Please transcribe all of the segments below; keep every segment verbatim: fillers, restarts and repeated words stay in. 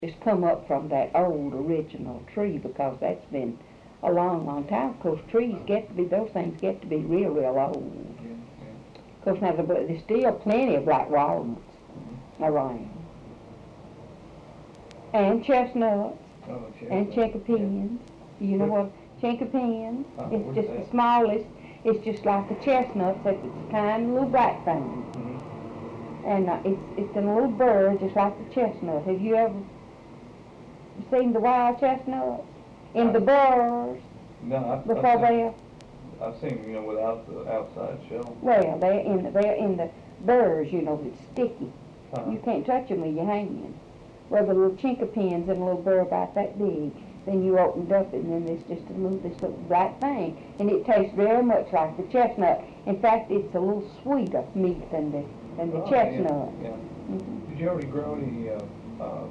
Just come up from that old original tree because that's been a long, long time. Of course, trees get to be, those things get to be real, real old. Yeah, yeah. Of course, now there's still plenty of black walnuts Mm-hmm. around. And chestnuts Oh, and chestnut. chinkapins. You know What- what chinkapins? Uh, It's what's just that? the smallest. It's just like the chestnuts, except it's a tiny little black thing. Mm-hmm. And uh, it's it's a little bird just like the chestnut. Have you ever seen the wild chestnut in the burrs No, I've, before I've seen, they're, I've seen, you know, without the outside shell. well, they're in the, they're in the burrs, you know, it's sticky. Uh-huh. You can't touch them with your hand. Well, the little chinkapins in a little burr about that big. Then you open it up and then there's just a little, this little black thing. And it tastes very much like the chestnut. In fact, it's a little sweeter meat than the, than the Oh, chestnut. Yeah, yeah. Mhm. Did you already grow any, uh, uh,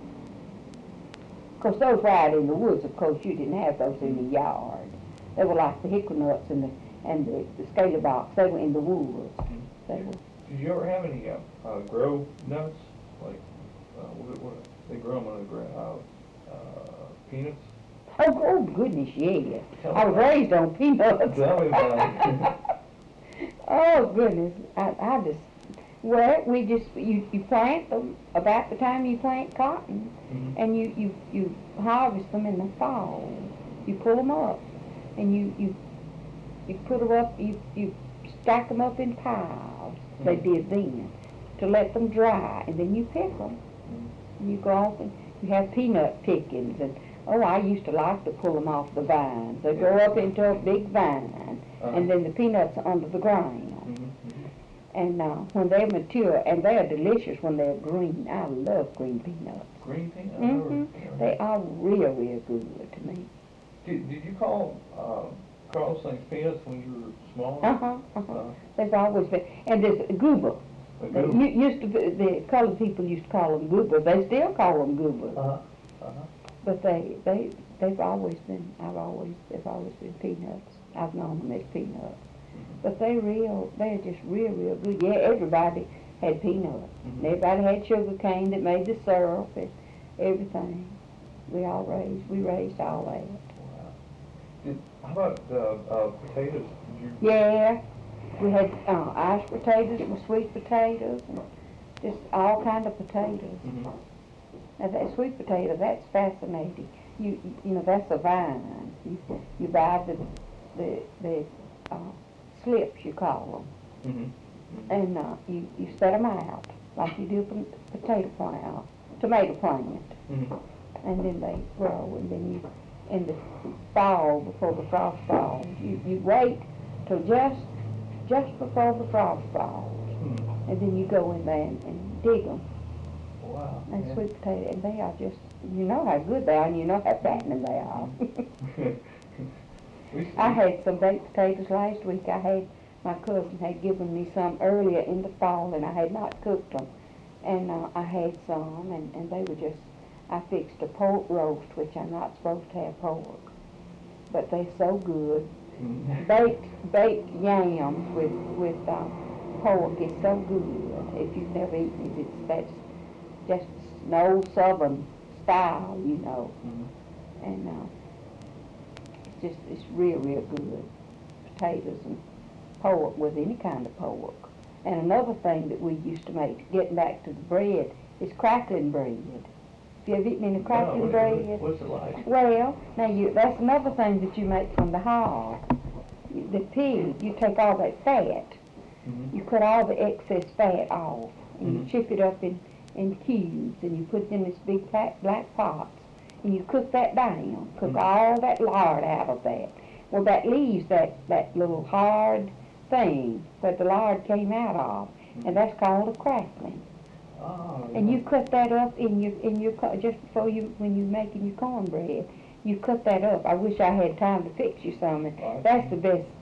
Of course, those were out in the woods. Of course, you didn't have those in the yard. They were like the hickory nuts and the and the, the scaly box. They were in the woods. They were. did you ever have any, uh, uh, grow nuts? Like, uh, what, what, they grow them on the ground, uh, uh, peanuts? Oh, oh goodness, yes. Tell I me was about raised on peanuts. Tell me about it. Oh goodness, I, I just well, we just you you plant them about the time you plant cotton, Mhm. and you you you harvest them in the fall. You pull them up, and you you you put them up. You you stack them up in piles. They Mhm. did then to let them dry, and then you pick them. Mhm. You go off and you have peanut pickings, and oh, I used to like to pull them off the vines. They grow up into a big vine, Uh-huh. and then the peanuts are under the ground. Mhm, mhm. And uh, when they're mature, and they are delicious when they're green. I love green peanuts. Green peanut? I've hmm never- never They had- are real, real good to me. Did, did you call, uh, call those things peanuts when you were small? Uh-huh, uh-huh. Uh, They've always been. And there's goober. a They goober? u- used to be, the colored people used to call them goobers. They still call them goobers. Uh-huh, uh-huh. But they, they, they've always been, I've always, they've always been peanuts. I've known them as peanuts. But they real, they're just real, real good. Yeah, everybody had peanuts. Mhm. And everybody had sugar cane that made the syrup and everything. We all raised, we raised all that. Wow. Did, how about, uh, uh, potatoes? Did you? Yeah, we had uh, iced potatoes and sweet potatoes and just all kind of potatoes. Mhm. Now that sweet potato, that's fascinating. You you know that's a vine. You you buy the the the uh, slips you call them, Mhm. Mhm. and uh, you you set them out like you do a potato plant, tomato plant, Mhm. and then they grow. And then you in the fall before the frost falls, you you wait till just just before the frost falls, Mhm. and then you go in there and, and dig them. Wow. And yeah. sweet potato, and they are just, you know how good they are, and you know how fattening they are. We used to I eat- had some baked potatoes last week. I had, my cousin had given me some earlier in the fall, and I had not cooked them. And uh, I had some, and, and they were just, I fixed a pork roast, which I'm not supposed to have pork. But they're so good. Mhm. Baked, baked yams with, with uh, pork is so good. If you've never eaten it, it's that's just an old southern style, you know. Mhm. And uh, it's just, it's real, real good. Potatoes and pork with any kind of pork. And another thing that we used to make, getting back to the bread, is crackling bread. Have you ever eaten any No, crackling what- bread? what- What's it like? Well, now you, that's another thing that you make from the hog. You- The pig, you take all that fat, Mhm. you cut all the excess fat off, and you Mhm. chip it up in, in cubes, and you put it in this big fat black pots, and you cook that down, cook Mhm. all that lard out of that. Well, that leaves that, that little hard thing that the lard came out of, and that's called a crackling. Oh, And yeah. you cut that up in your, in your, co- just before you, when you're making your cornbread, you cut that up. I wish I had time to fix you some, and Oh, I that's see. the best